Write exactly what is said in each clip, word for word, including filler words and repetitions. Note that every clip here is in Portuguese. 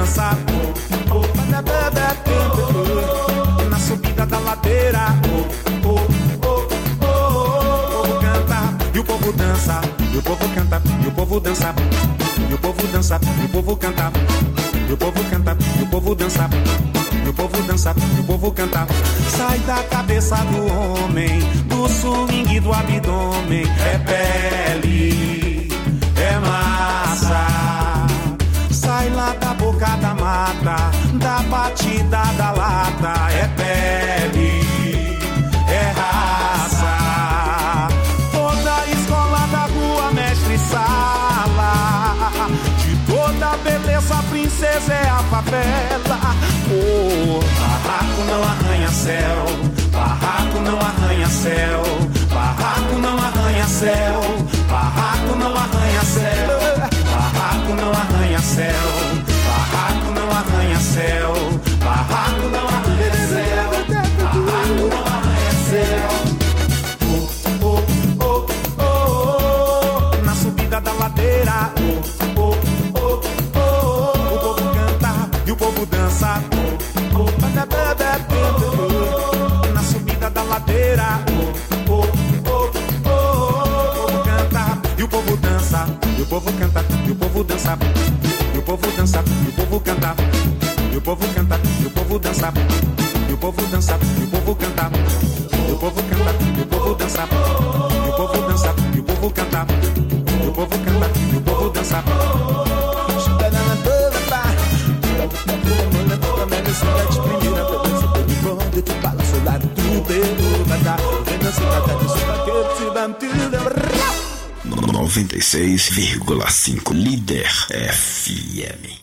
dança, oh, oh, na subida da ladeira, oh, oh, oh, oh, oh, o povo canta e o povo dança, e o povo canta, e o povo dança, e o povo dança, e o povo canta, e o povo canta, e o povo dança, e o povo dança, e o povo canta. Sai da cabeça do homem, do swing do abdômen, é pele, é massa. Sai lá da boca da mata, da batida da lata, é pele, é raça. Toda a escola da rua, mestre sala, de toda beleza, princesa é a favela. Oh, barraco não arranha céu, barraco não arranha céu, barraco não arranha céu, barraco não arranha céu, barraco não arranha céu, barraco não arranha céu, barraco não arranha céu, barraco não arranha céu. Oh, oh, oh, oh, oh, na subida da ladeira, oh, oh, oh, oh, oh, o povo canta e o povo dança, oh, oh, na subida da ladeira, oh, oh, oh, oh, oh, o povo canta e o povo dança, e o povo canta, e o povo dança, e o povo dança, e o povo canta, e o povo canta, e o povo dança, e o povo dança, e o povo canta, e o povo canta, e o povo dança, e o povo dança, e o povo canta, e o povo canta, e o povo dança. noventa e seis vírgula cinco Líder F M.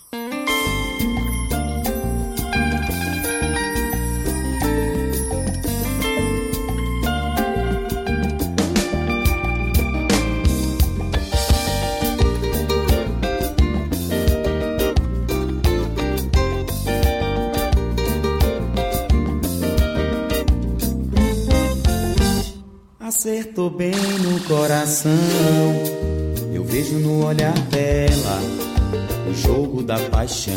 Acertou bem no coração, eu vejo no olhar dela o jogo da paixão.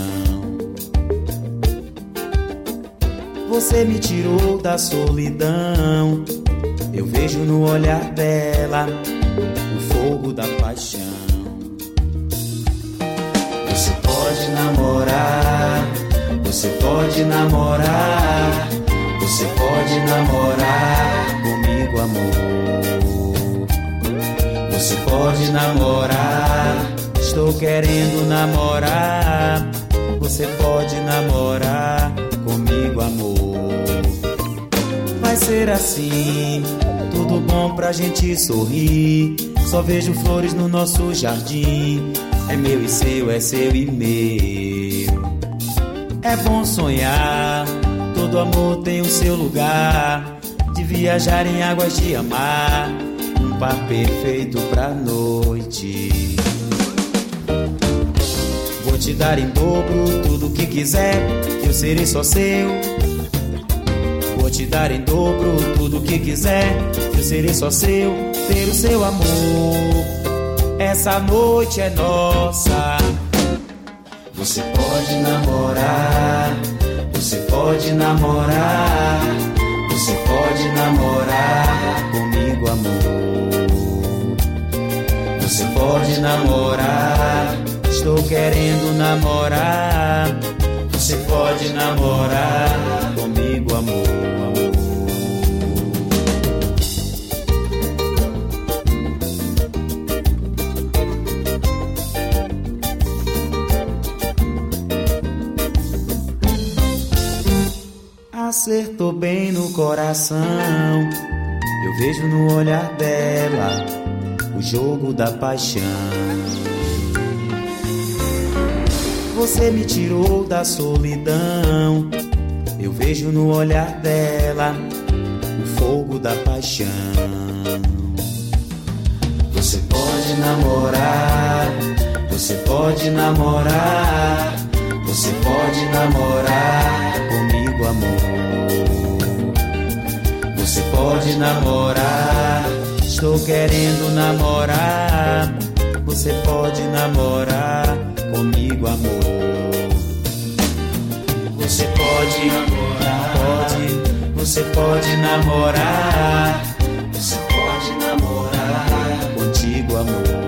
Você me tirou da solidão, eu vejo no olhar dela o fogo da paixão. Você pode namorar, você pode namorar, você pode namorar comigo, amor. Você pode namorar, estou querendo namorar. Você pode namorar comigo, amor. Vai ser assim, tudo bom pra gente sorrir. Só vejo flores no nosso jardim. É meu e seu, é seu e meu. É bom sonhar, todo amor tem o seu lugar. De viajar em águas de amar, um par perfeito pra noite. Vou te dar em dobro tudo que quiser, eu serei só seu. Vou te dar em dobro tudo que quiser, eu serei só seu. Ter o seu amor, essa noite é nossa. Você pode namorar, você pode namorar, você pode namorar comigo, amor. Você pode namorar, estou querendo namorar. Você pode namorar comigo, amor. Acertou bem no coração, eu vejo no olhar dela o jogo da paixão. Você me tirou da solidão, eu vejo no olhar dela o fogo da paixão. Você pode namorar, você pode namorar, você pode namorar comigo, amor. Você pode namorar, estou querendo namorar. Você pode namorar comigo, amor. pode namorar, pode, você pode namorar, você pode namorar contigo, amor.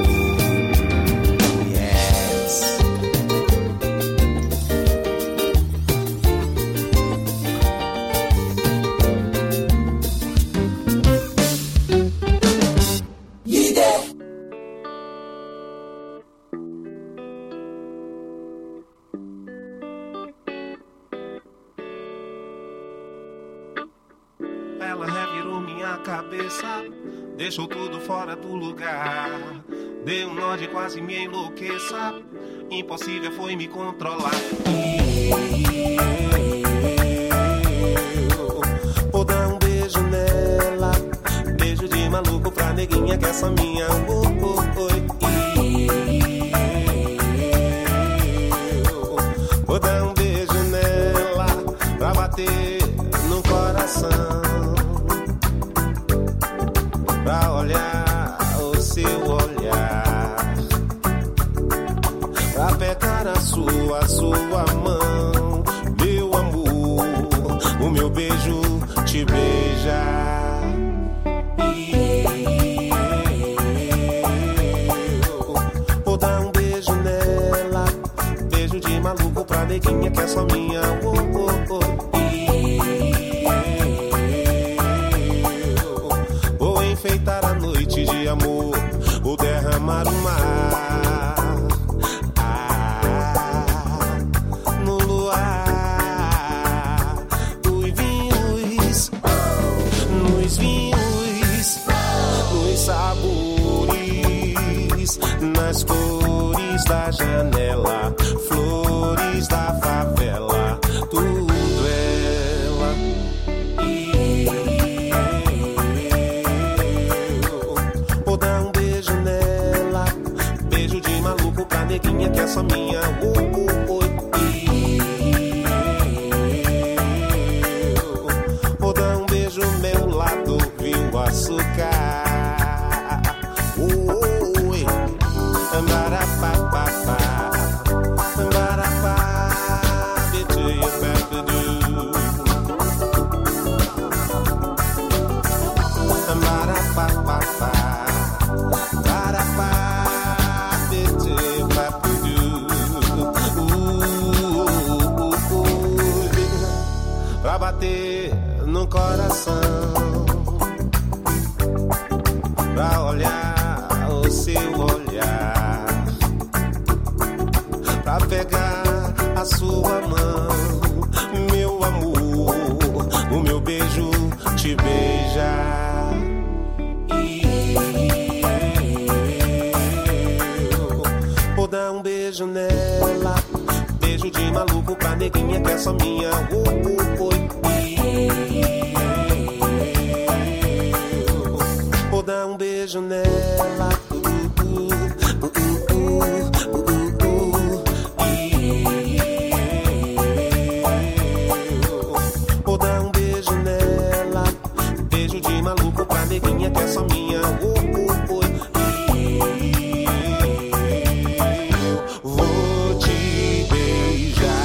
Deixou tudo fora do lugar. Deu um nó de quase me enlouqueça. Impossível foi me controlar. Vou dar um beijo nela. Beijo de maluco pra neguinha que essa minha. Oh, oh, oh. Vou dar um beijo nela pra bater no coração, pra olhar o seu olhar, pra pegar a sua, a sua mão, meu amor, o meu beijo te beija. Vou dar um beijo nela, beijo de maluco pra neguinha que é só minha. Oh, oh, oh. Enfeitar a noite de amor, ou derramar o mar, ah, no luar, os vinhos, nos vinhos, nos sabores, nas cores da janela, flores da favela, tudo ela. Neguinha que é só minha. Oh, oh, oh. Vou dar um beijo meu lado, viu açúcar. Oh, oh, oh. Ambarapapapá, ambarapá, between your back to do. Ambarapapapá, ambarapá. Pra bater no coração, pra olhar o seu olhar, pra pegar a sua mão, meu amor, o meu beijo te beija. Vou dar um beijo nela, beijo de maluco pra neguinha que é só minha. Oh, oh, oh. Vou dar um beijo nela. Uh, uh, uh, uh, uh, uh, uh. Vou dar um beijo nela, beijo de maluco pra neguinha que é só minha. Oh, oh, oh. Vou te beijar.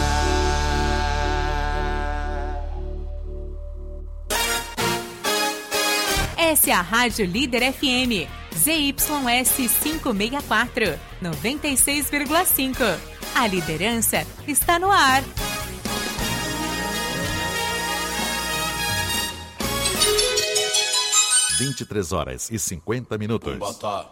Essa é a Rádio Líder F M, Z Y S quinhentos e sessenta e quatro, noventa e seis vírgula cinco. A liderança está no ar. vinte e três horas e cinquenta minutos. Vamos botar.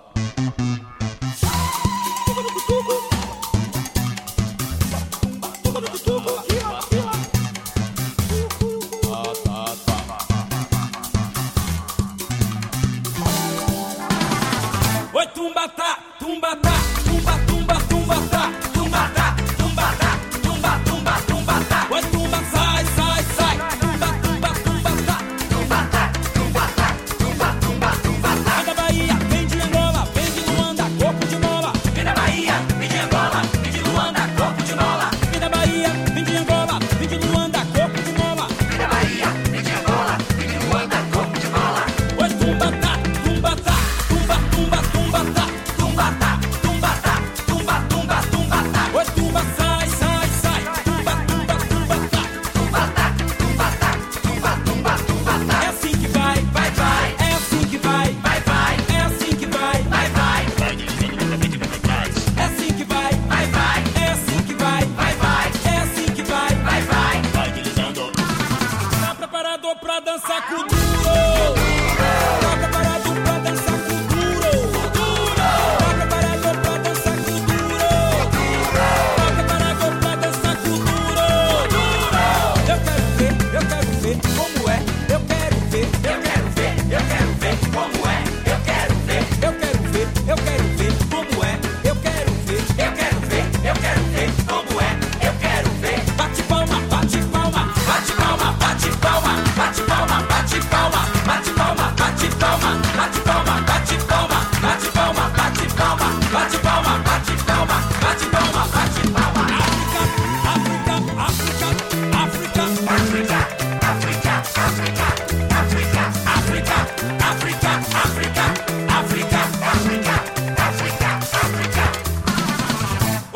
Oi, tumbatá, tumbatá, tumba, tumba, tumbatá, tumbatá, tumbatá, tumba, tumba, tumbatá. Oi, tumba, sai, sai, sai, tumba, tumba, tumbatá, tumbatá, tumbatá, tumba, tumba, tumbatá. Vai da Bahia, vem de Angola, vem de Luanda,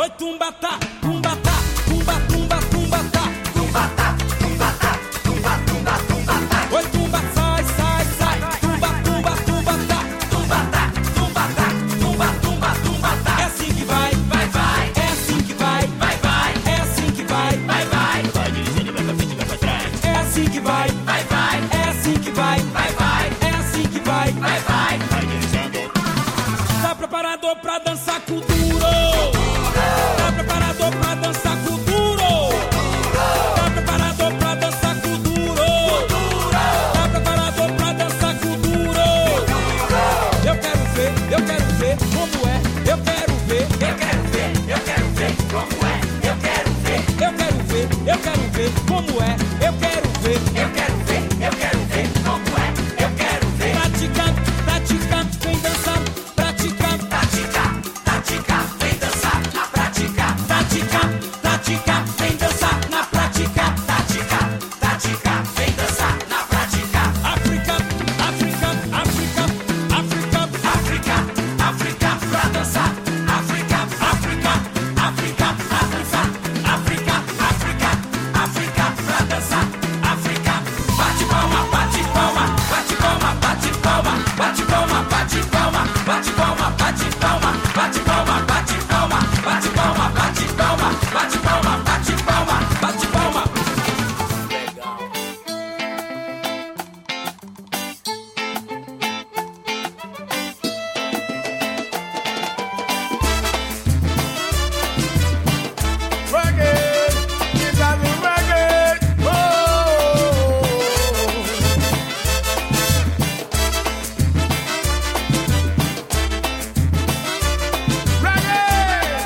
Oi, tumbatá, tumbatá, tumba, tumba, tumbatá, tumbatá, tumbatá, tumba, tumba, tumbatá. Oi, tumba, sai, sai, sai, tumba, tumba, tumbatá, tumbatá, tumbatá, tumba, tumba, tumbatá. É assim que vai, vai, vai. É assim que vai, vai, vai. É assim que vai, vai, vai. Vai dirigindo, vai pra frente, vai pra trás. É assim que vai, vai, vai. É assim que vai, vai, vai. É assim que vai, vai, vai. Vai dirigindo. Tá preparado pra dançar com o duro? Tá preparado pra dançar com o duro? Tá preparado pra dançar com o duro? Tá preparado pra dançar com o duro? Eu quero ver, eu quero ver como é. Eu quero ver, eu quero ver, eu quero ver como é. Eu quero ver, eu quero ver, eu quero ver como é. Eu quero ver, eu quero ver, eu quero ver como é. Eu quero ver. Praticando, praticando, vem dançar. Praticando, praticar, praticar, vem dançar na prática. Praticar, praticar, vem dançar na prática. Praticar, praticar, vem dançar na prática. África, África, África, África, África, África, pra dançar. África, África, África, África, África, África, África, pra dançar. África, bate palma, bate palma, bate palma, bate palma, bate palma, bate palma, bate palma, bate palma, bate palma, bate palma, bate palma, bate palma, bate palma, bate palma, bate palma. Reggae, you got me reggae. Oh, reggae.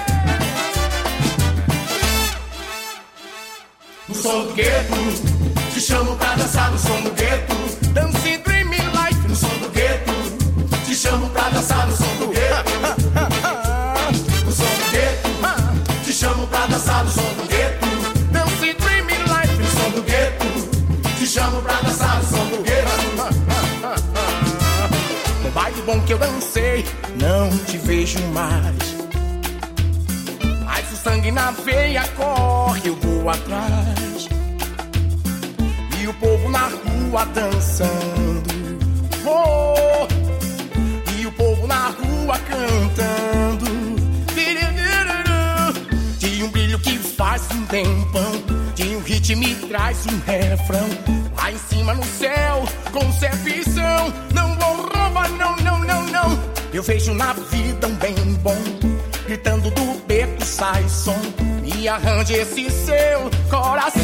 No som do gueto, te chamo pra dançar no som do gueto. Dance Dream Life no som do gueto, te chamo pra dançar no som do gueto. No som do gueto, te chamo pra dançar no som do gueto. Dance Dream Life no som do gueto, te chamo pra dançar no som do gueto. No baile bom que eu dancei, não te vejo mais. Mas o sangue na veia corre, eu vou atrás. E o povo na rua dançando, oh, e o povo na rua cantando. Tinha um brilho que faz um tempão, tinha um hit e me traz um refrão. Lá em cima no céu, concepção, não vou roubar, não, não, não, não. Eu vejo na vida um bem bom, gritando do beco sai som. Me arranje esse seu coração.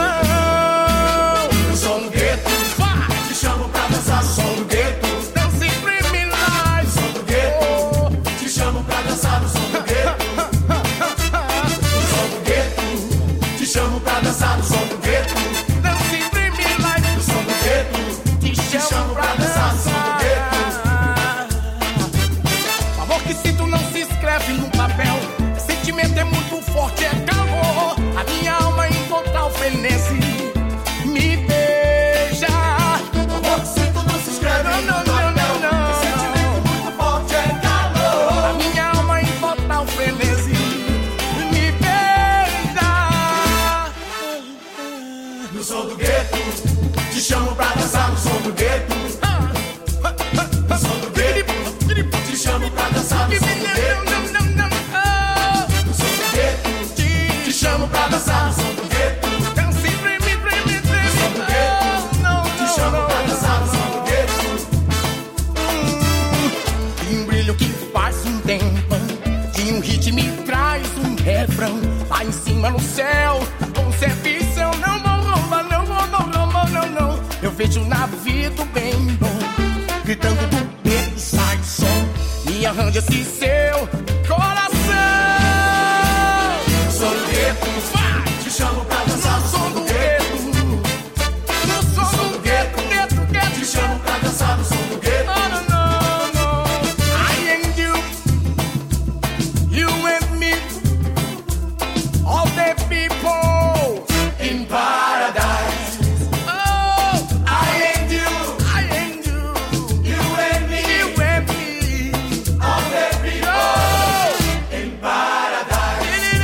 O som do gueto, vai, te chamo pra dançar no som do gueto. Dance Dream Life, som do gueto, te chamo pra dançar no som do gueto. O som do gueto, te chamo pra dançar no som do gueto. Dance Dream Life, o som do gueto, te chamo pra dançar no som do gueto. O amor que sinto não se escreve no papel. Sentimento é muito forte, é calor. A minha alma em total frenesi. Me beija. O amor que sinto não se escreve no papel. Sentimento muito forte, é calor. A minha alma em total frenesi. Me beija. No som do gueto, te chamo pra dançar no som do gueto. No som do gueto, te chamo pra dançar no som do gueto. Te chamo pra dançar no som do gueto. Dance, dream, dream, dream. No som do gueto, te chamo pra dançar no som do gueto. Tem um brilho que faz um tempão, de um hit me traz um refrão. Lá em cima no céu, concepção, não vou roubar, não vou, não, não, não, não, não. Eu vejo na vida o bem bom, gritando do beco sai som. Me arranja esse seu coração. No som do gueto, vai, te chamo pra dançar no som do gueto. No som do gueto, gueto, gueto, te chamo pra dançar no som do gueto. Oh, no, no, no. I and you, you and me, all the people in paradise. Oh, I and you, I and you, you and me, you and me, all the people in paradise.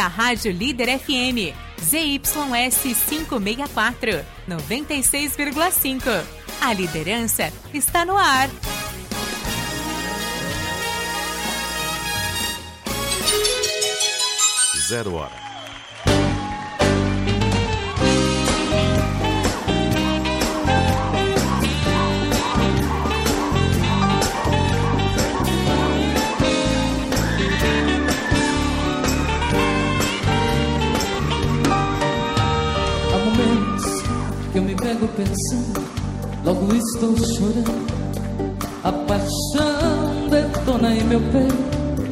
a Rádio Líder F M, Z Y S quinhentos e sessenta e quatro, noventa e seis vírgula cinco. A liderança está no ar. Zero hora. Que eu me pego pensando, logo estou chorando. A paixão detona em meu peito.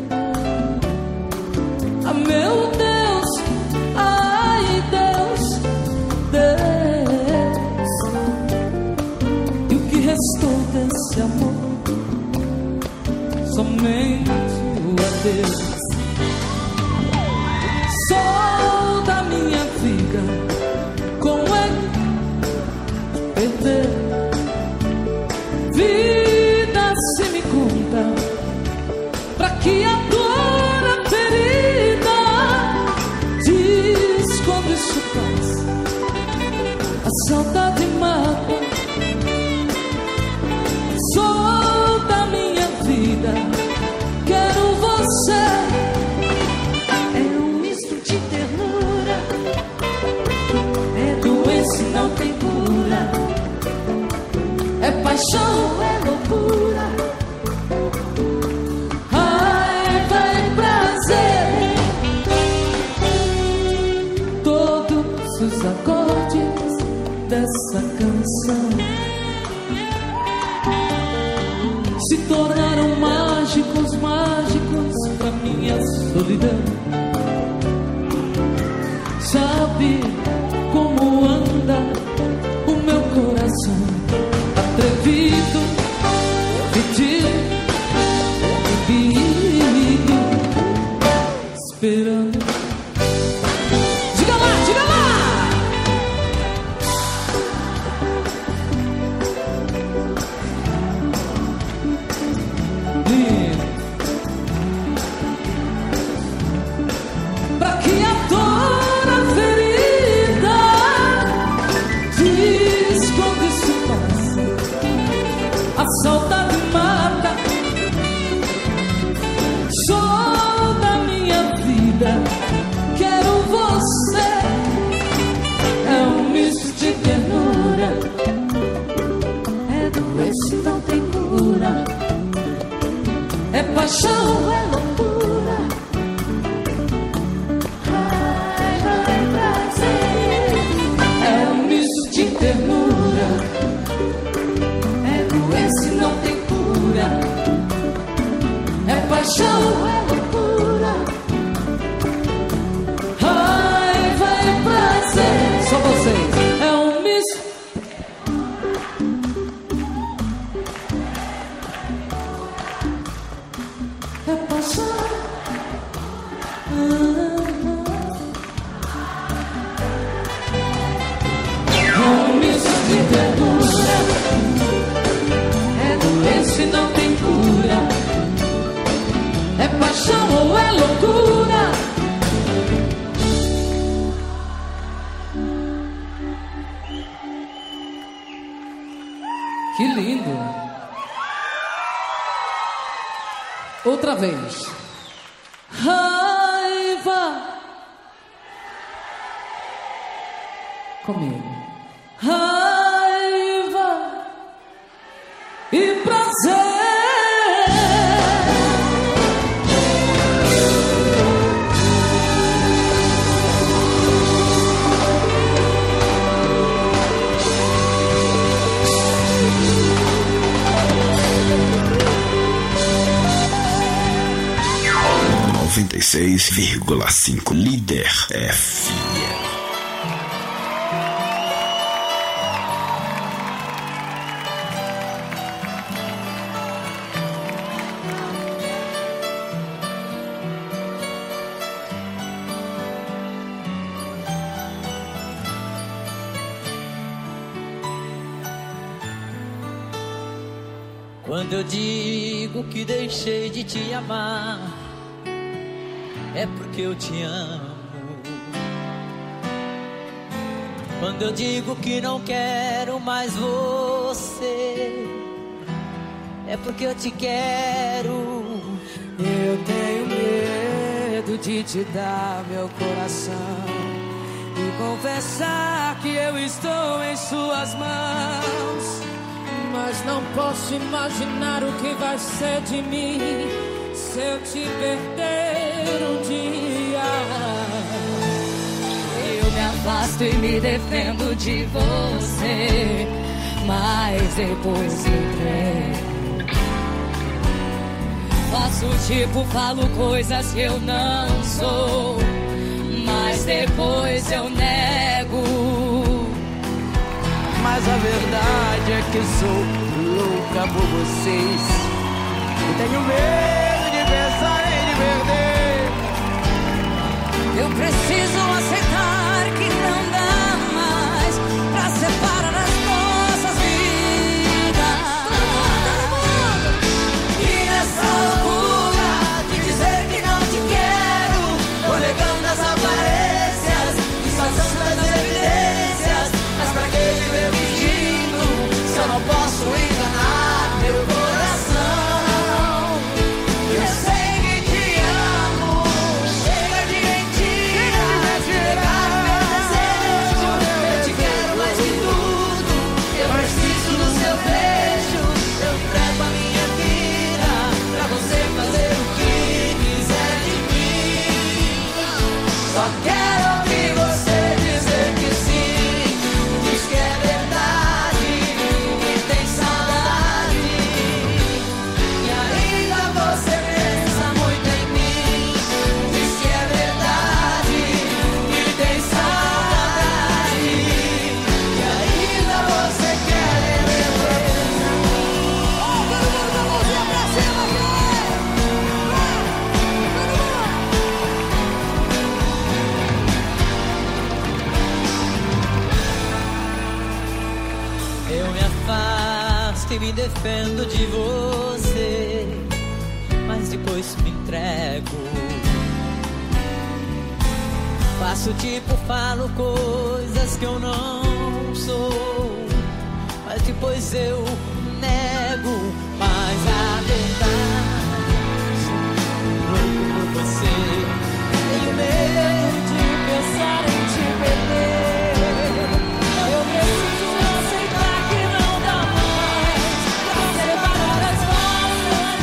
Ah, meu Deus, ai Deus, Deus. E o que restou desse amor? Somente o adeus. Sou da minha vida vida se me conta, pra que a dor, a ferida, diz quando isso passa, a saudade mata. Sou da minha vida, quero você. É um misto de ternura, é doença e não tem cura. É paixão, é loucura, raiva é prazer. Todos os acordes dessa canção se tornaram mágicos, mágicos pra minha solidão. Sabe como anda o meu coração? Atrevido, pedido, pedido, esperando. Diga lá, diga lá! Lindo. Pra que a dor, a ferida, diz quando isso passa, a saudade mata. Sou da minha vida, quero você. É um misto de ternura, é doença e não tem cura. É paixão, é loucura, raiva é prazer. É um misto de ternura, esse não tem cura. É paixão, é loucura, raiva é prazer. Só vocês. É um misto. É paixão. É um misto de ternura, esse não tem cura. É paixão ou é loucura? Que lindo! Outra vez. Raiva. Comigo. Raiva e prazer. noventa e seis vírgula cinco Líder F M. Quando eu digo que deixei de te amar, é porque eu te amo Quando eu digo que não quero mais você, é porque eu te quero. Eu tenho medo de te dar meu coração e confessar que eu estou em suas mãos. Mas não posso imaginar o que vai ser de mim se eu te perder um dia. Eu me afasto e me defendo de você, mas depois entrego. Faço tipo, falo coisas que eu não sou, mas depois eu nego. Mas a verdade é que eu sou louca por vocês e tenho medo de pensar em te perder. Eu preciso aceitar que não dá mais pra separar as nossas vidas. E nessa loucura de dizer que não te quero, vou negando as aparências, disfarçando as evidências. Mas pra que viver fingindo se eu não posso enganar meu coração? Eu sei que te amo, chega de mentira, negar meu desejo. Eu te quero mais que tudo, eu preciso do seu beijo. Eu entrego a minha vida pra você fazer o que quiser de mim. Só quero ouvir você dizer que sim, diz que é verdade, que tem saudade. E ainda você pensa muito em mim, diz que é verdade, que tem saudade. E ainda você quer rever. Oh, todo mundo com a mãozinha pra cima, eu me afasto e me defendo de você, mas depois me entrego. Faço tipo, falo coisas que eu não sou, mas depois eu nego. Mas a verdade, louco por você, tenho medo de pensar em te perder. Eu preciso aceitar que não dá mais pra separar as nossas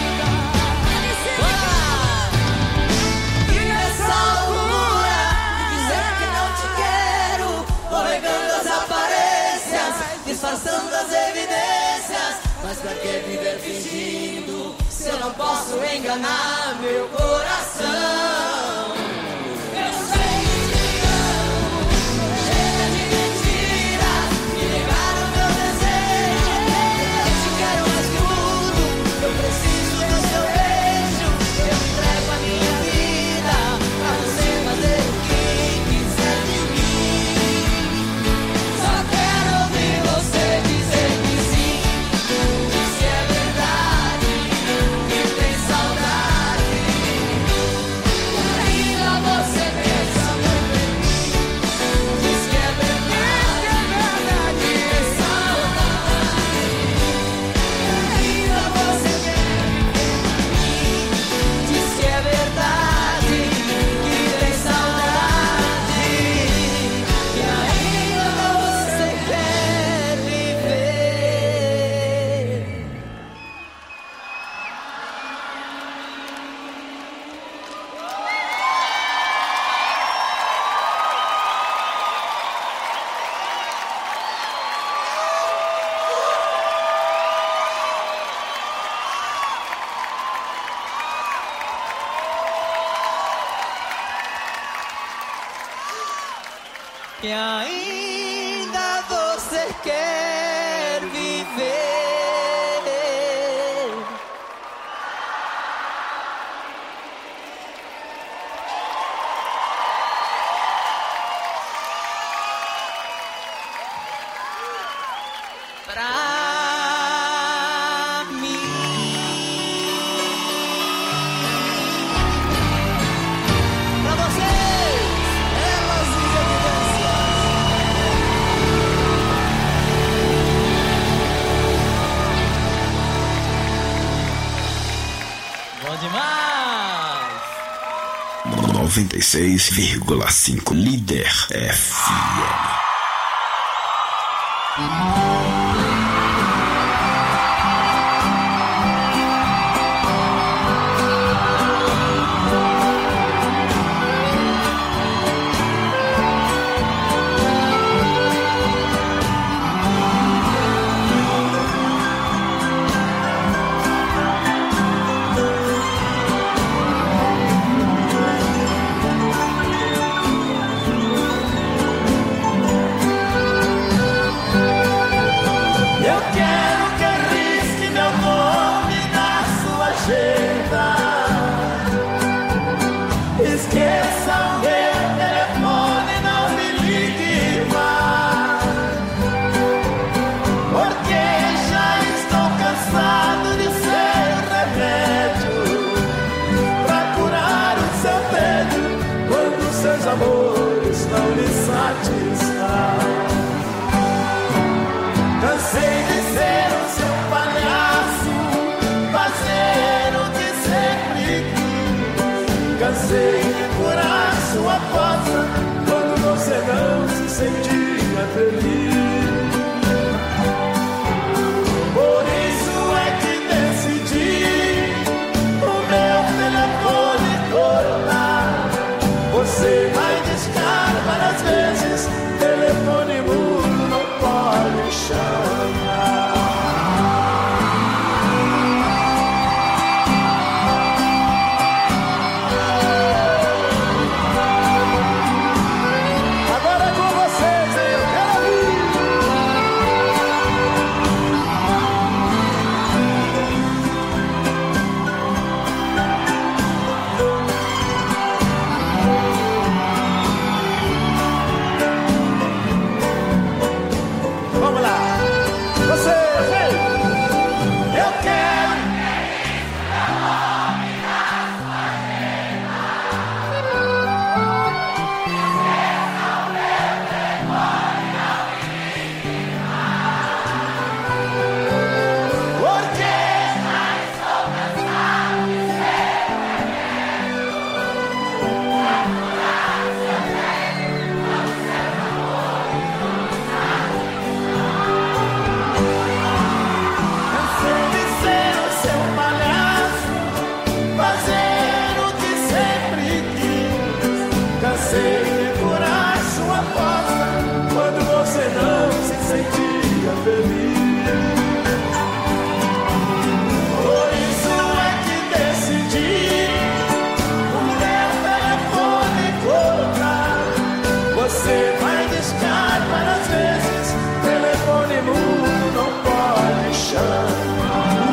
vidas. E nessa loucura de dizer que não te quero, vou negando as aparências, disfarçando as evidências. Mas pra que viver fingindo se eu não posso enganar meu coração? Eu sei que te amo, chega de mentiras e negar o meu desejo. Eu te quero mais que tudo, eu preciso do seu beijo. Eu entrego a minha vida pra você fazer o que quiser de mim. Só quero ouvir você dizer que sim, diz que é verdade, que tem saudade. E ainda você pensa muito em mim, diz que é verdade, que tem saudade. E ainda você quer viver, diz que é verdade, que tem saudade. E ainda você quer viver. Que ainda você quer viver. Pra mim. Pra vocês, elas em evidências. noventa e seis vírgula cinco Líder F M. Amores não lhe satisfaz. Cansei de ser o seu palhaço, fazer o que sempre quis. Cansei de curar sua coça quando você não se sentia feliz. Por isso é que decidi o meu telefone cortar. Você vai discar várias vezes, telefone mudo não pode chamar. Agora é com vocês, hein? Eu quero ouvir. Vamos lá, você, vem. Eu quero. Porque cansei de ser o seu palhaço, fazer o que sempre quis. Cansei de curar sua costa quando você não se sentia feliz. Por isso é que decidi o meu telefone colocar. Você vai discar várias vezes, telefone mudo não pode chamar.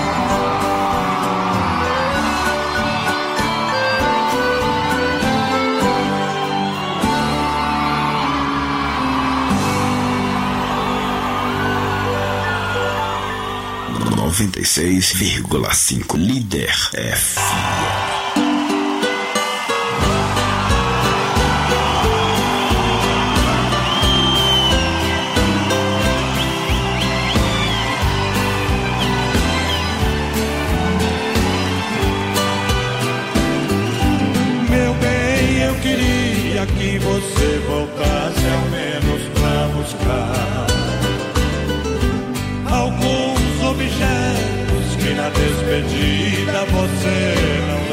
noventa e seis vírgula cinco Líder F M. Meu bem, eu queria que você voltasse ao menos pra buscar alguns objetos que na despedida você não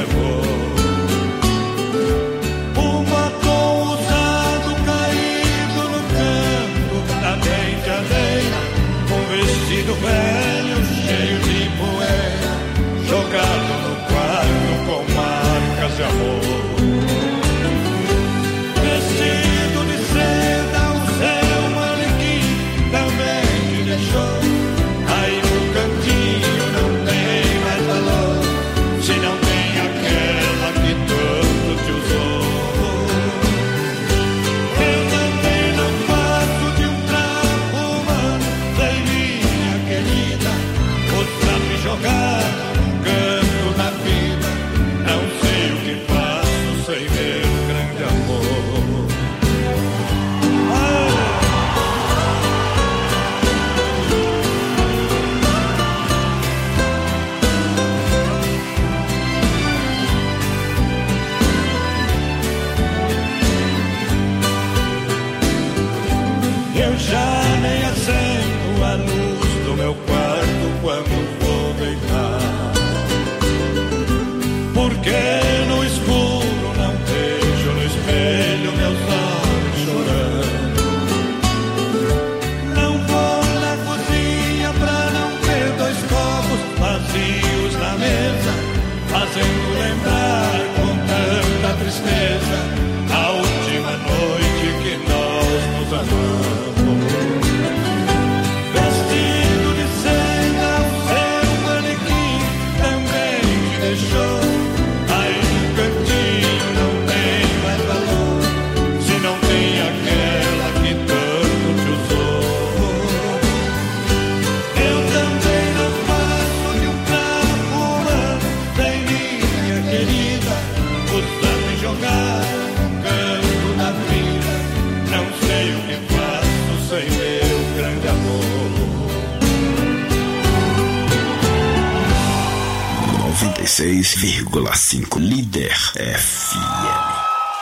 noventa e seis vírgula cinco Líder F M.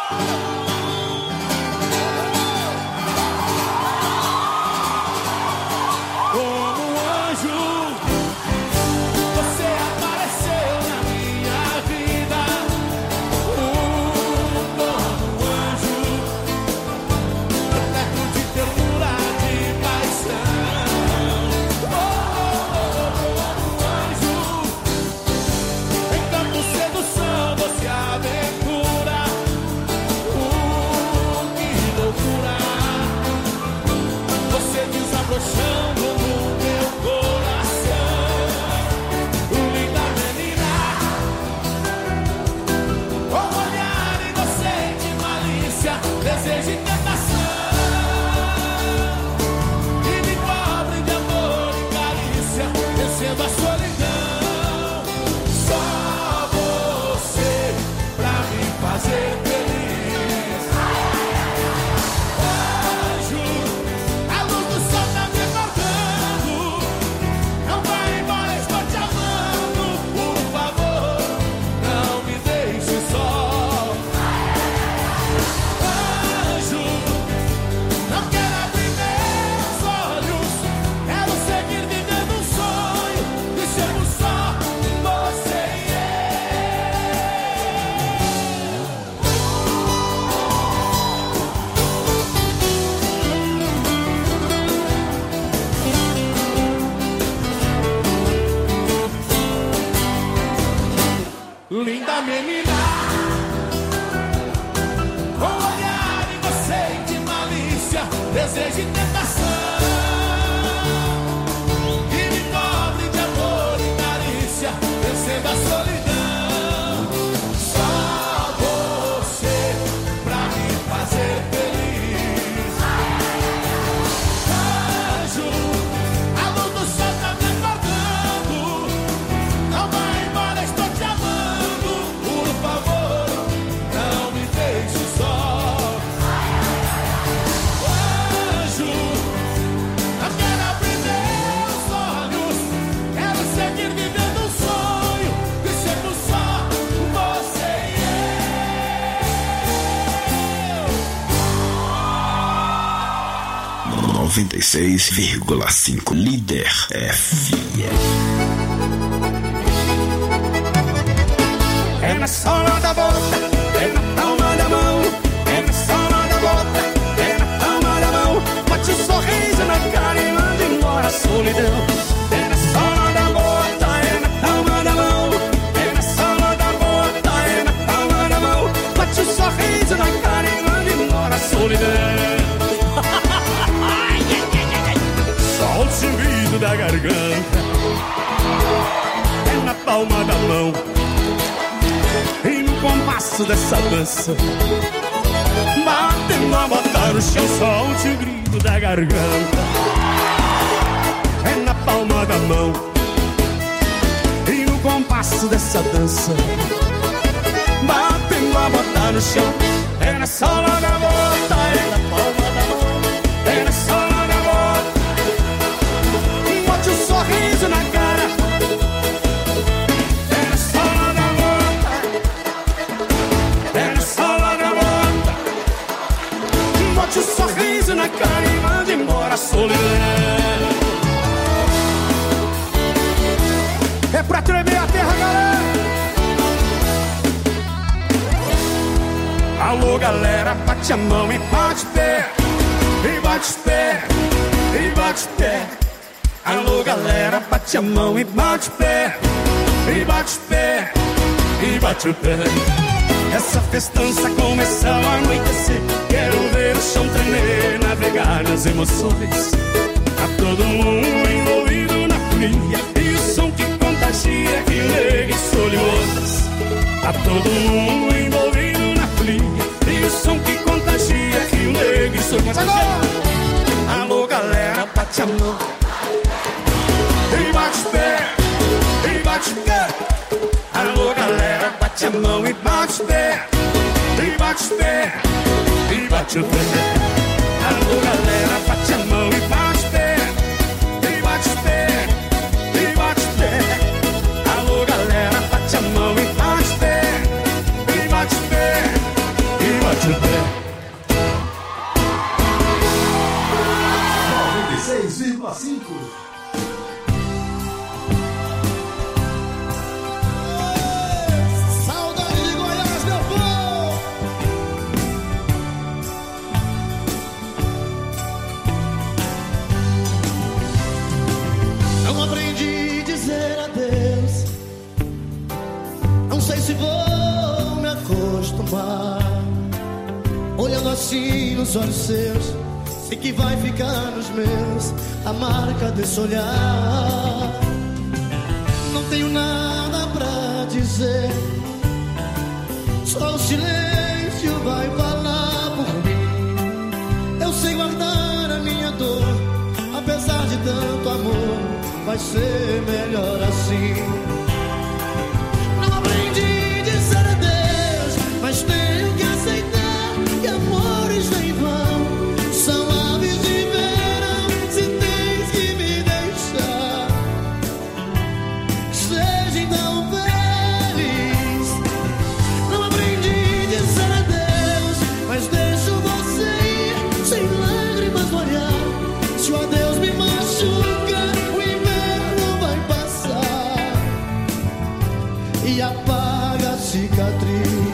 Linda menina, com olhar inocente, malícia, desejo e tentação, que me cobre de amor e carícia, vencendo a solidão. Só você pra me fazer feliz. Anjo, a luz do sol tá me acordando, não vai embora, estou te amando. Por favor, não me deixe só. Anjo, não quero abrir meus olhos, quero seguir vivendo um sonho, de sermos só você e eu. noventa e seis vírgula cinco Líder F M. É na sola da bota, é na palma da mão, é na sola da bota, é na palma da mão. Bote um sorriso na cara e manda embora a solidão. É na sola da bota, é na palma da mão, é na sola da bota, é na palma da mão. Bote um sorriso na cara e manda embora a solidão. Solte o grito da garganta, é na palma da mão. E no compasso dessa dança, batendo a botar no chão, solte o grito da garganta, é na palma da mão. E no compasso dessa dança, batendo a botar no chão, é na sola da bota, é na palma da mão, é na sola da bota. Bote um sorriso na cara, é na sola da bota, é na sola da bota. Bote um sorriso na cara e manda embora a solidão. É pra tremer a terra, galera. Alô, galera, bate a mão e bate pé, e bate pé, e bate pé. Alô, galera, bate a mão e bate pé, e bate pé, e bate o pé. Essa festança começou a anoitecer, quero ver o chão tremer, navegar nas emoções. Tá todo mundo envolvido na folia, e o som que contagia, que nega e solimosos. Tá todo mundo envolvido na folia, e o som que contagia, que nega e solimosos. Alô, galera, bate a mão e bate pé, e bate pé. Alô, galera, bate a mão e bate pé, e bate pé, e bate o pé. Alô, galera, bate a mão e bate pé, e bate pé, e bate pé. Alô, galera, bate a vírgula cinco. Saudade de Goiás, meu povo! Não aprendi a dizer adeus. Não sei se vou me acostumar. Olhando assim nos olhos seus, sei que vai ficar nos meus a marca desse olhar. Não tenho nada pra dizer, só o silêncio vai falar por mim. Eu sei guardar a minha dor, apesar de tanto amor, vai ser melhor assim. Não aprendi a dizer adeus, mas tenho que aceitar que amores vêm vão, são aves de verão, se tens que me deixar, seja então feliz. Não aprendi a dizer adeus, mas deixo você ir, sem lágrimas no olhar. Se o adeus me machuca, o inverno vai passar e apaga a cicatriz.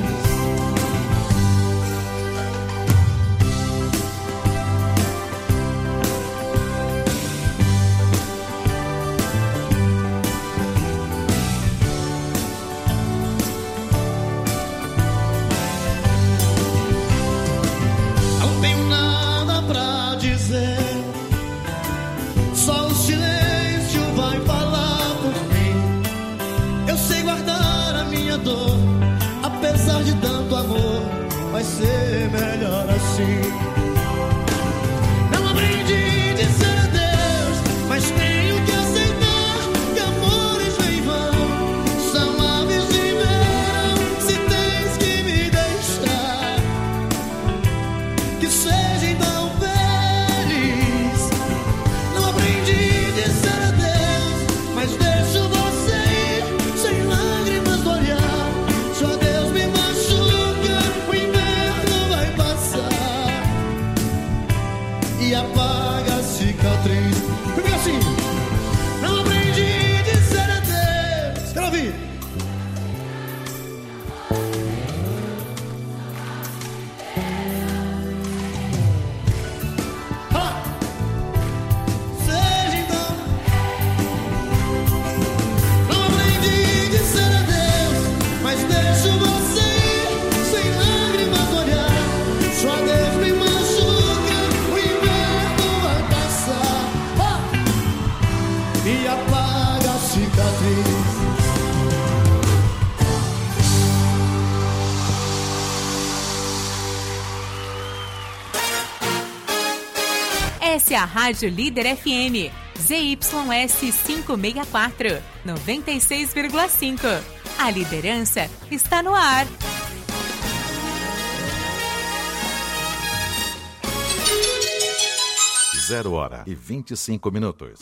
Não tenho nada pra dizer, só o silêncio vai falar por mim. Eu sei guardar a minha dor, apesar de tanto amor, vai ser melhor assim. Não aprendi a dizer adeus, mas tenho que aceitar que amores vêm vão, são aves de verão, se tens que me deixar, que seja então feliz. Não aprendi a dizer adeus, mas deixo você ir, sem lágrimas no olhar. Se o adeus me machuca, o inverno vai passar e apaga a cicatriz. Fica assim. Não aprendi a dizer adeus. Quero ouvir. Ah! Seja então. Não aprendi a dizer adeus, mas deixo você ir, sem lágrimas no olhar. Se o adeus me machuca, o inverno vai passar, ah! E apaga a cicatriz. Essa é a Rádio Líder F M, Z Y S quinhentos e sessenta e quatro, noventa e seis vírgula cinco. A liderança está no ar. Zero hora e vinte e cinco minutos.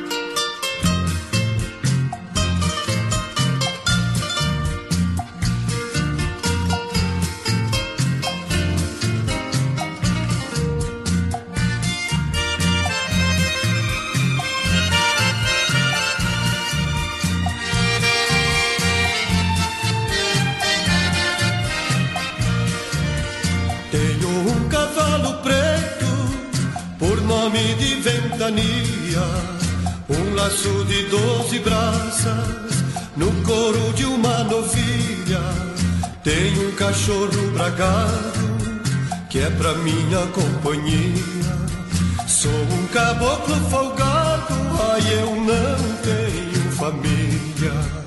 Tenho um cavalo preto, por nome de ventania, um laço de doze braças, no couro de uma novilha. Tenho um cachorro bragado, que é pra minha companhia. Sou um caboclo folgado, ai eu não tenho família.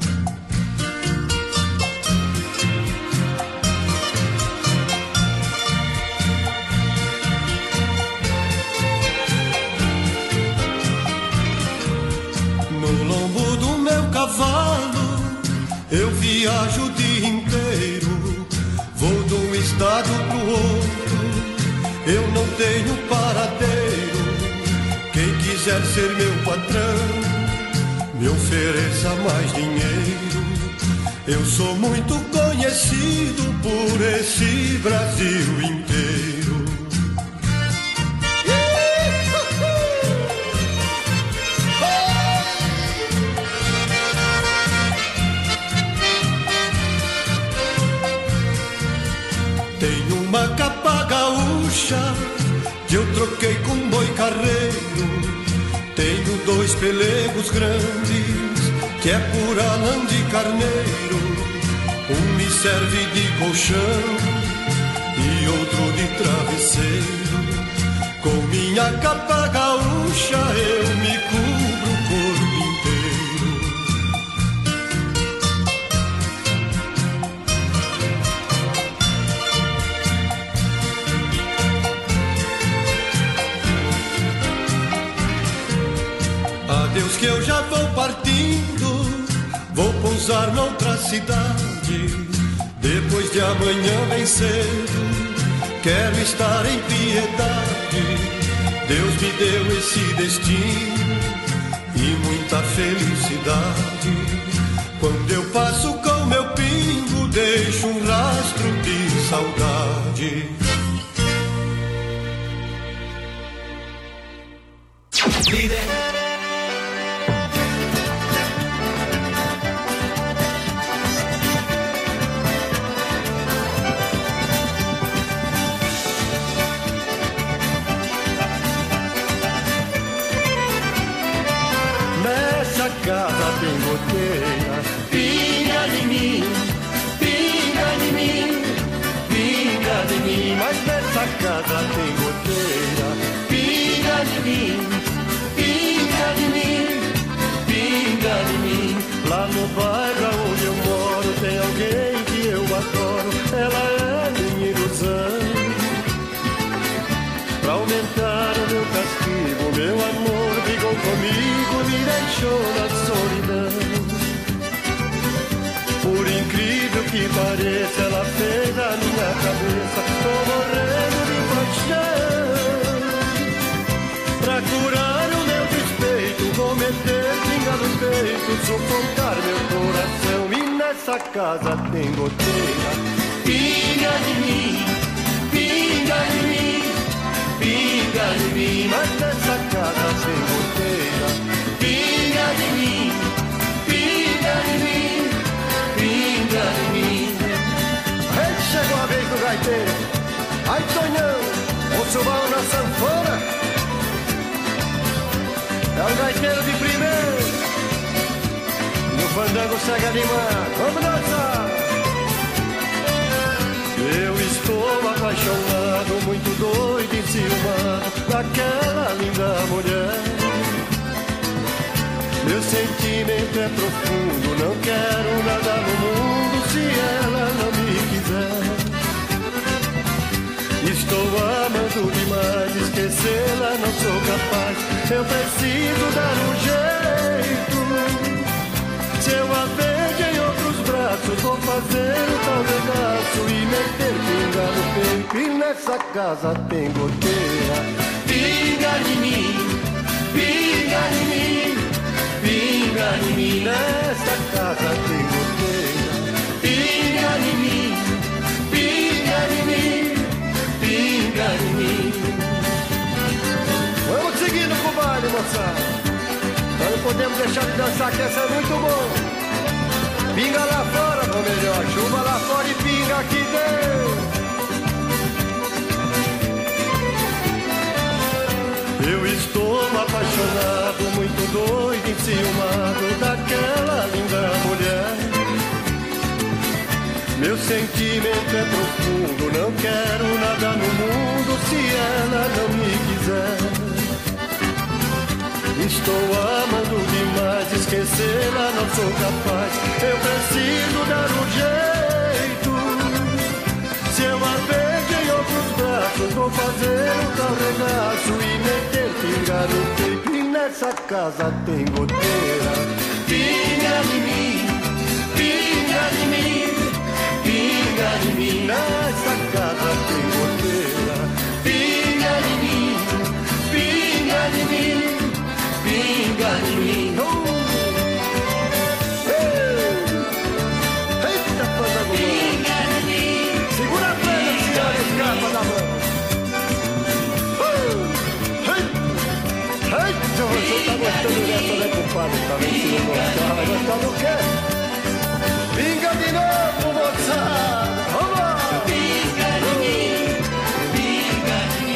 Cavalo, eu viajo o dia inteiro, vou de um estado pro outro, eu não tenho paradeiro. Quem quiser ser meu patrão, me ofereça mais dinheiro. Eu sou muito conhecido por esse Brasil inteiro. gaúcha que eu troquei com um boi carreiro. Tenho dois pelegos grandes que é pura lã de carneiro. Um me serve de colchão e outro de travesseiro. Com minha capa gaúcha eu me cubro o corpo inteiro. Adeus que eu já vou partindo, vou pousar noutra cidade. Depois de amanhã bem cedo quero estar em piedade. Deus me deu esse destino e muita felicidade. Quando eu passo com meu pingo, deixo um rastro de saudade. Líder. Casa tem goteira, pinga de mim, pinga de mim, pinga de mim. Mas nessa casa tem goteira, pinga de mim, pinga de mim, pinga de mim. Lá no bairro onde eu moro tem alguém que eu adoro. Ela é minha ilusão. Pra aumentar o meu castigo, meu amor brigou comigo, me deixou na solidão. Por incrível que pareça, ela fez a minha cabeça. Tô morrendo de paixão. Pra curar o meu despeito, vou meter pinga no peito, sufocar meu coração. E nessa casa tem goteira, pinga de mim, pinga de mim, pinga de mim. Mas nessa casa tem goteira, pinga de mim, pinga de mim, pinga de mim. Aí chegou a vez do gaiteiro. Ai, Tonhão, o subão na sanfona. É o gaiteiro de primeiro. E o fandango segue animado. Vamos dançar. Eu estou apaixonado, muito doido e enciumado daquela linda mulher. Meu sentimento é profundo, não quero nada no mundo se ela não me quiser. Estou amando demais, esquecê-la não sou capaz. Eu preciso dar um jeito. Se eu a vejo em outros braços, vou fazer o tal pedaço e meter pinga no peito. E nessa casa tem goteira, pinga de mim, pinga de mim, pinga de mim. Nessa casa tem goteira, pinga de mim, pinga de mim, pinga de mim. Vamos seguindo com o baile, moçada. Nós não podemos deixar de dançar, que essa é muito bom. Pinga lá fora, ou melhor, chuva lá fora e pinga aqui dentro. Eu estou apaixonado, muito doido, enciumado daquela linda mulher. Meu sentimento é profundo, não quero nada no mundo se ela não me quiser. Estou amando demais, esquecê-la não sou capaz. Eu preciso dar um jeito. Se eu a vejo em outros braços, vou fazer um tal regaço e meter pinga no peito. E nessa casa tem goteira, pinga de mim, pinga de mim, pinga de mim. Nessa casa tem goteira, pinga de mim, pinga de mim, pinga de mim. Oh. Eita, fandango. Pinga de mim. Segura a prenda, senhora, escapa da mão. Oh. Eita, você tá gostando dessa, né, compadre? Tá vendo se não gostar? Vai gostar do quê? Pinga de novo, moçada. Vamos lá. Pinga de mim, pinga de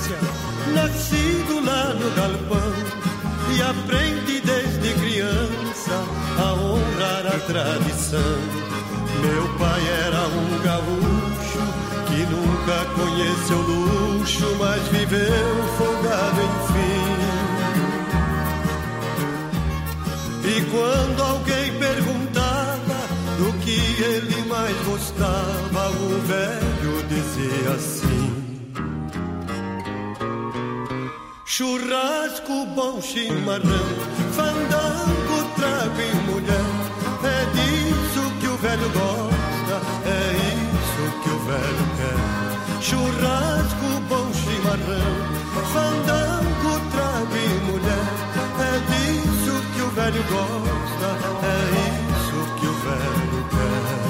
querência, nascido lá no galpão, e aprende desde criança a honrar a tradição. Meu pai era um gaúcho que nunca conheceu luxo, mas viveu folgado enfim. E quando alguém perguntava do que ele mais gostava, o velho dizia assim: churrasco, bom chimarrão, fandango, trago e mulher. É disso que o velho gosta, é isso que o velho quer. Churrasco, bom chimarrão, fandango, trago e mulher. É disso que o velho gosta, é isso que o velho quer.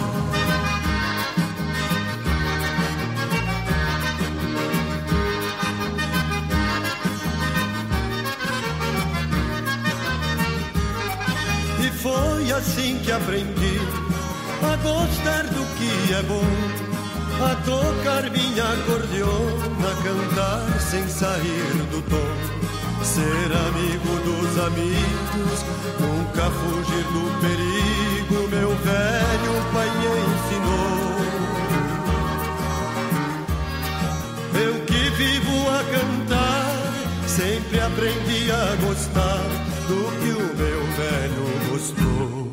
Foi assim que aprendi a gostar do que é bom, a tocar minha acordeona, cantar sem sair do tom, ser amigo dos amigos, nunca fugir do perigo, meu velho pai me ensinou. Eu que vivo a cantar, sempre aprendi a gostar do que o meu velho gostou.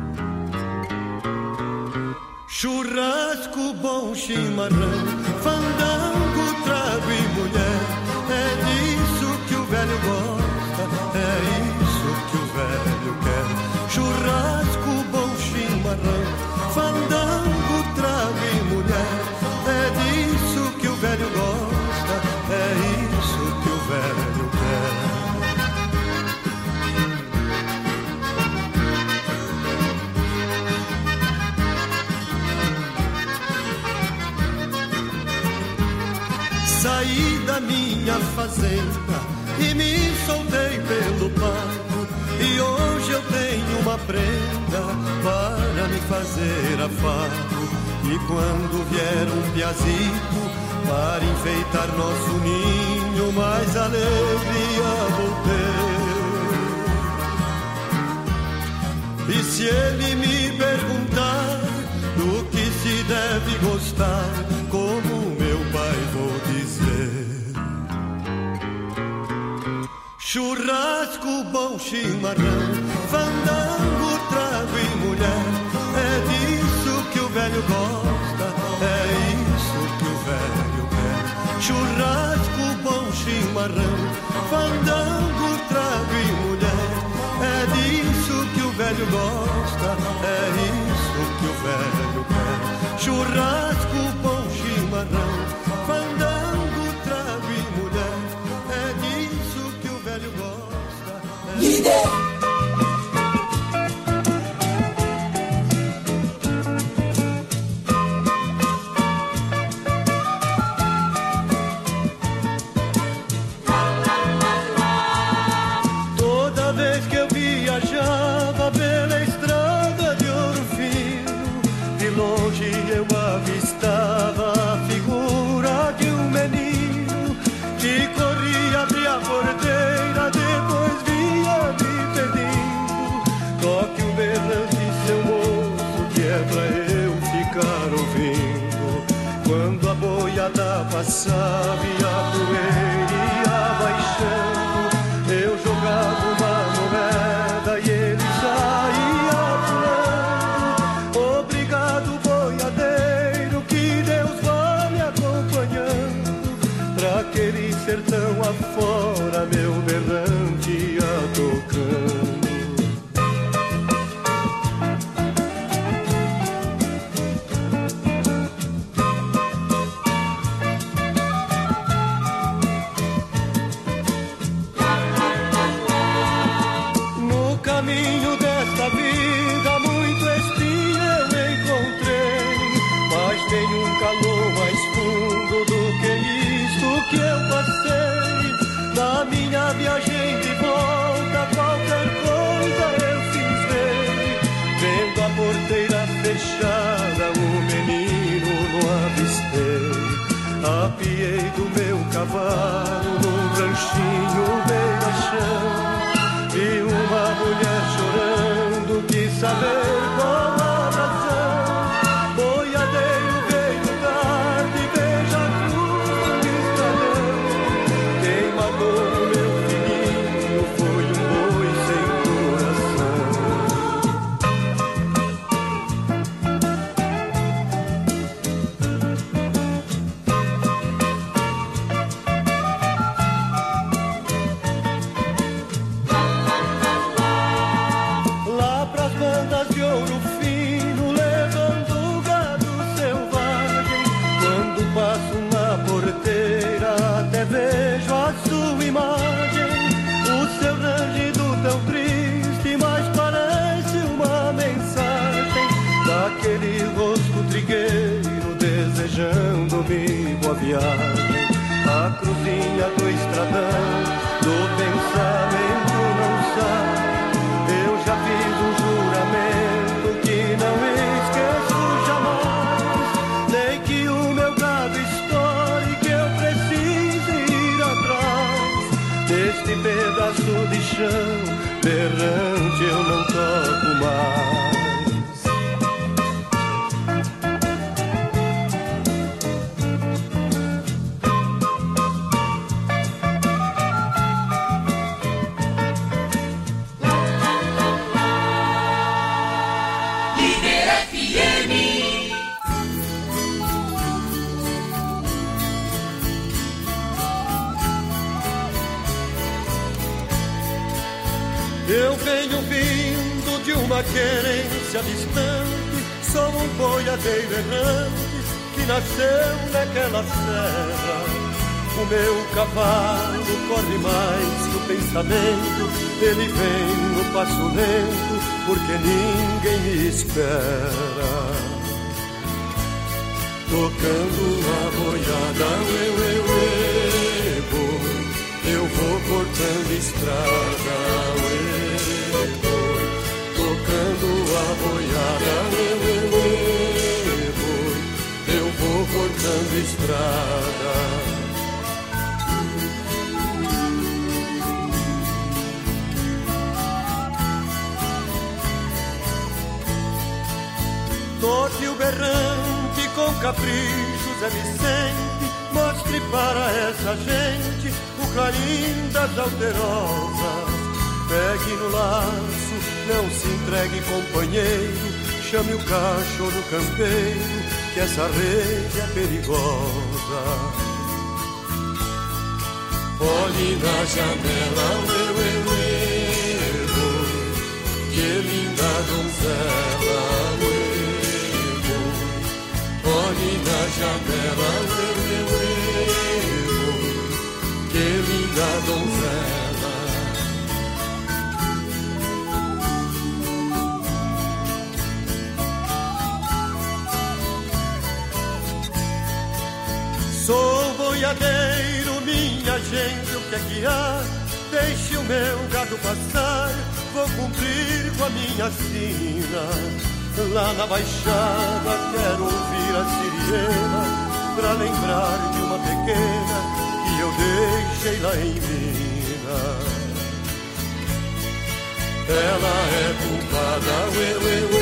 Churrasco, bom chimarrão, fandango, trago e mulher. É disso que o velho gosta, é isso que o velho quer. Churrasco, bom chimarrão, fandango, trago e mulher. É disso que o velho gosta, é isso que o velho quer. Saí da minha fazenda e me soltei pelo pago, e hoje eu tenho uma prenda para me fazer afago. E quando vier um piazito para enfeitar nosso ninho, mais alegria vou ter. E se ele me perguntar do que se deve gostar, como meu pai vou dizer: churrasco, bom chimarrão, fandango, trago e mulher. É disso que o velho gosta, é isso que o velho quer. Churrasco, bom chimarrão, fandango, trago e mulher. É disso que o velho gosta, é isso que o velho quer. Churrasco, bom chimarrão, fandango, trago e mulher. É disso que o velho gosta. É líder! Passava e a poeira ia baixando, eu jogava uma moeda e ele saía pulando. Obrigado, boiadeiro, que Deus vá me acompanhando, pra aquele sertão afora meu berrante ia tocando. Viagem de volta, qualquer coisa eu fiz ver. Vendo a porteira fechada, o menino não avistei. Apiei do meu cavalo chão. Vi uma mulher chorando, quis saber qual a razão. Boiadeiro veio tarde, veja a cruz do estradão. Quem matou o meu filhinho foi um boi sem coração. Lá pras bandas de ouro fino, levando gado selvagem. Quando passo na porteira, até vejo a sua imagem. O seu rangido tão triste, mas parece uma mensagem daquele rosto trigueiro, desejando-me boa viagem. A cruzinha do estradão, do pensamento não sai. Eu já fiz um juramento que não esqueço jamais. Nem que o meu gado estoure, que eu precise ir atrás deste pedaço de chão berrante, eu não toco mais. Eu venho vindo de uma querência distante, sou um boiadeiro errante que nasceu naquela serra. O meu cavalo corre mais que o pensamento, ele vem no passo lento, porque ninguém me espera. Tocando a boiada, eu, eu, eu, boi, eu vou cortando estrada, eu, tocando a boiada, eu, eu, eu, boi, eu vou cortando estrada. Toque o berrante com capricho, Zé Vicente, mostre para essa gente o clarim das alterosas. Pegue no laço, não se entregue, companheiro, chame o cachorro campeiro, que essa rede é perigosa. Olhe na janela, eu, eu, eu, que linda donzela, eu, olhe na janela, eu, eu, eu, que linda donzela. Sou boiadeiro, minha gente, o que é que há? Deixe o meu gado passar, vou cumprir com a minha sina. Lá na baixada quero ouvir a sirena, pra lembrar de uma pequena que eu deixei lá em Minas. Ela é culpada, eu,